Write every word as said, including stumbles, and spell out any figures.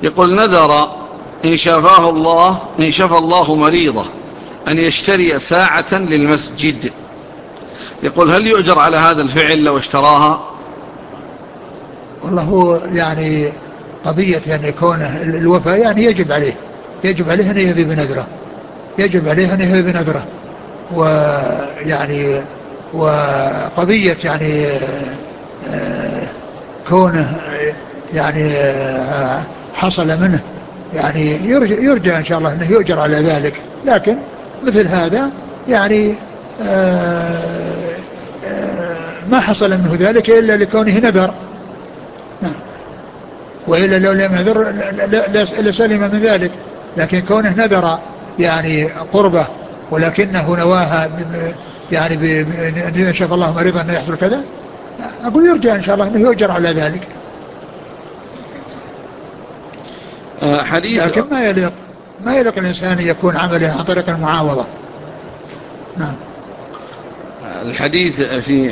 يقول نذر إن شفاه الله إن شفى الله مريضه أن يشتري ساعة للمسجد، يقول هل يؤجر على هذا الفعل لو اشتراها؟ والله هو يعني قضية يعني يكون الوفاء يعني يجب عليه يجب عليه أن يهبي بنذره يجب عليه أن يهبي بنذره ويعني وقضية يعني آه، كونه يعني آه، حصل منه يعني يرجى, يرجى إن شاء الله أنه يؤجر على ذلك، لكن مثل هذا يعني آه، آه، ما حصل منه ذلك إلا لكونه نذر. نعم. وإلا لو لم ينذر لسلم من ذلك، لكن كونه نذر يعني قربة ولكنه نواها يعني أن شاء الله مريضا أنه يحصل كذا، أقول يرجع إن شاء الله أنه يؤجر على ذلك. حديث لكن ما يليق ما يليق الإنسان يكون عمله عن طريق المعاوضة. نعم. الحديث في